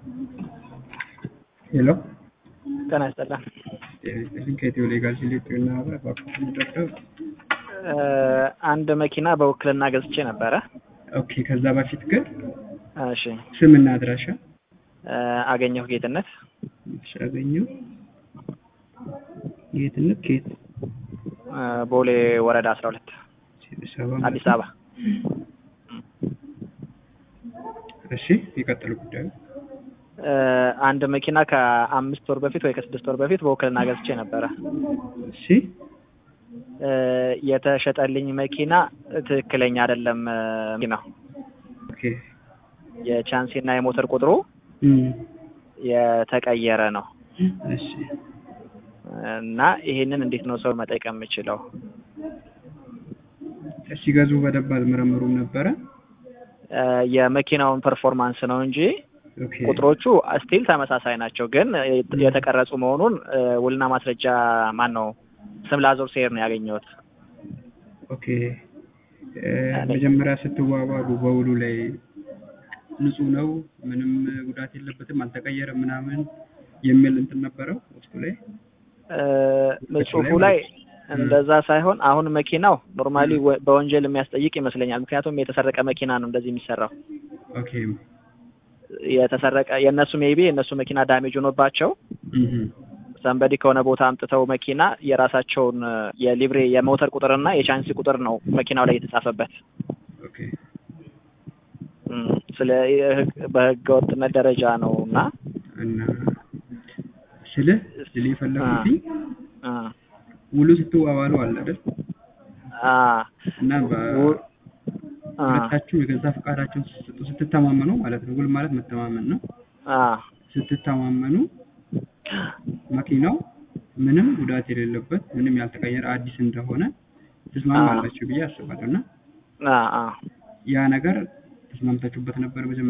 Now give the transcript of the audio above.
ሄሎ ጤና ይስጥልን። ከኢትዮ ሌጋል ሲሌክትና አንድ መኪና በውክልና ገዝቼ ነበረ። ኦኬ። ከዛ በፊት ግን እሺ፣ ስምና አድራሻ? አገኘሁ ጌትነት። እሺ፣ አገኘሁ ጌትነት ከየት? ቦሌ ወረዳ 12 አዲስ አበባ። እሺ፣ የቀጠሉ ጉዳዩ? አንድ መኪና ከ5 ወር በፊት ወይ ከ6 ወር በፊት በውክልና ገዝቼ ነበረ። እሺ፣ የተሸጠልኝ መኪና ትክክለኛ አይደለም መኪናው። ኦኬ። የቻንሲ እና የሞተር ቁጥሩ የተቀየረ ነው። እሺ። እና ይሄንን እንዴት ነው ሰው መጠየቅ የምችለው? ሲገዙ በደንብ አልመረመሩም ነበረ? የመኪናውን ፐርፎርማንስ ነው እንጂ ኦኬ። ቁጥሮቹ ስቲል ተመሳሳይ ናቸው። ግን የተቀረጹ መሆኑን ውልና ማስረጃ ማን ነው ስም ላዞር ሴር ነው ያገኘሁት። ኦኬ። መጀመሪያ ስትዋዋሉ በውሉ ላይ ንጹህ ነው፣ ምንም ጉዳት የለበትም፣ አልተቀየረም ምናምን የሚል እንትን ነበረው ውስጡ ላይ? ጽሁፉ ላይ እንደዛ ሳይሆን አሁን መኪናው ኖርማሊ በወንጀል የሚያስጠይቅ ይመስለኛል። ምክንያቱም የተሰረቀ መኪና ነው እንደዚህ የሚሰራው። ኦኬ። የተሰረቀ የነሱ ሜቢ የነሱ መኪና ዳሜጅ ሆኖባቸው ሰንበዲ ከሆነ ቦታ አምጥተው መኪና የራሳቸውን የሊብሬ የሞተር ቁጥርና የቻንሲ ቁጥር ነው መኪናው ላይ የተጻፈበት። ኦኬ። ስለ በህገ ወጥነት ደረጃ ነውና ስለ የፈለጉት ውሉ ስትዋዋሉ አለ አይደል? እና ሁለታችሁ የገዛ ፈቃዳችሁን ስትተማመኑ ማለት ነው። ውል ማለት መተማመን ነው። ስትተማመኑ መኪናው ምንም ጉዳት የሌለበት ምንም ያልተቀየረ አዲስ እንደሆነ ተስማማላችሁ ብዬ አስባለሁ። እና ያ ነገር ተስማምታችሁበት ነበር?